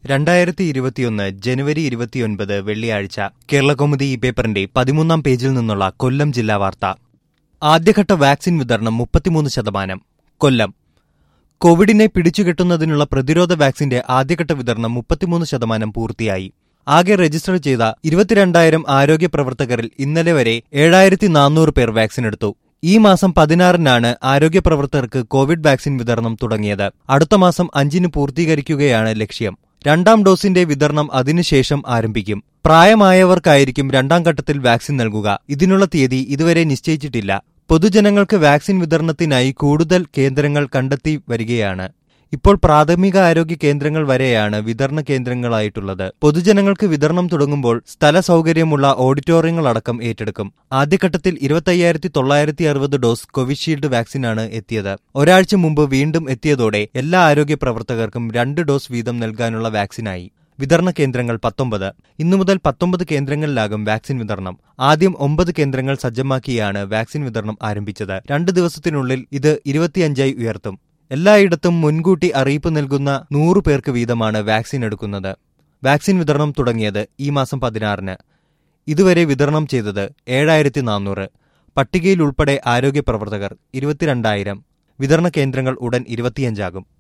2021 ജനുവരി 29 വെള്ളിയാഴ്ച കേരളകൗമുദി ഈ പേപ്പറിന്റെ 13-ാം പേജിൽ നിന്നുള്ള കൊല്ലം ജില്ലാ വാർത്ത. ആദ്യഘട്ട വാക്സിൻ വിതരണം 33%. കൊല്ലം. കോവിഡിനെ പിടിച്ചുകെട്ടുന്നതിനുള്ള പ്രതിരോധ വാക്സിന്റെ ആദ്യഘട്ട വിതരണം 33% പൂർത്തിയായി. ആകെ രജിസ്റ്റർ ചെയ്ത 22,000 ആരോഗ്യ പ്രവർത്തകരിൽ ഇന്നലെ വരെ 7,400 പേർ വാക്സിനെടുത്തു. ഈ മാസം 16-നാണ് ആരോഗ്യ പ്രവർത്തകർക്ക് കോവിഡ് വാക്സിൻ വിതരണം തുടങ്ങിയത്. അടുത്ത മാസം 5-ന് പൂർത്തീകരിക്കുകയാണ് ലക്ഷ്യം. രണ്ടാം ഡോസിന്റെ വിതരണം അതിനുശേഷം ആരംഭിക്കും. പ്രായമായവർക്കായിരിക്കും രണ്ടാം ഘട്ടത്തിൽ വാക്സിൻ നൽകുക. ഇതിനുള്ള തീയതി ഇതുവരെ നിശ്ചയിച്ചിട്ടില്ല. പൊതുജനങ്ങൾക്ക് വാക്സിൻ വിതരണത്തിനായി കൂടുതൽ കേന്ദ്രങ്ങൾ കണ്ടെത്തി വരികയാണ്. ഇപ്പോൾ പ്രാഥമിക ആരോഗ്യ കേന്ദ്രങ്ങൾ വരെയാണ് വിതരണ കേന്ദ്രങ്ങളായിട്ടുള്ളത്. പൊതുജനങ്ങൾക്ക് വിതരണം തുടങ്ങുമ്പോൾ സ്ഥല സൗകര്യമുള്ള ഓഡിറ്റോറിയങ്ങളടക്കം ഏറ്റെടുക്കും. ആദ്യഘട്ടത്തിൽ 25,960 ഡോസ് കോവിഷീൽഡ് വാക്സിനാണ് എത്തിയത്. ഒരാഴ്ച മുമ്പ് വീണ്ടും എത്തിയതോടെ എല്ലാ ആരോഗ്യ പ്രവർത്തകർക്കും 2 ഡോസ് വീതം നൽകാനുള്ള വാക്സിനായി. വിതരണ കേന്ദ്രങ്ങൾ 19. ഇന്നു മുതൽ 19 കേന്ദ്രങ്ങളിലാകും വാക്സിൻ വിതരണം. ആദ്യം 9 കേന്ദ്രങ്ങൾ സജ്ജമാക്കിയാണ് വാക്സിൻ വിതരണം ആരംഭിച്ചത്. 2 ദിവസത്തിനുള്ളിൽ ഇത് 25ആയി ഉയർത്തും. എല്ലായിടത്തും മുൻകൂട്ടി അറിയിപ്പ് നൽകുന്ന 100 പേർക്ക് വീതമാണ് വാക്സിൻ എടുക്കുന്നത്. വാക്സിൻ വിതരണം തുടങ്ങിയത് ഈ മാസം 16-ന്. ഇതുവരെ വിതരണം ചെയ്തത് 7,400. പട്ടികയിൽ ഉൾപ്പെടെ ആരോഗ്യ പ്രവർത്തകർ 22,000. വിതരണ കേന്ദ്രങ്ങൾ ഉടൻ 25 ആകും.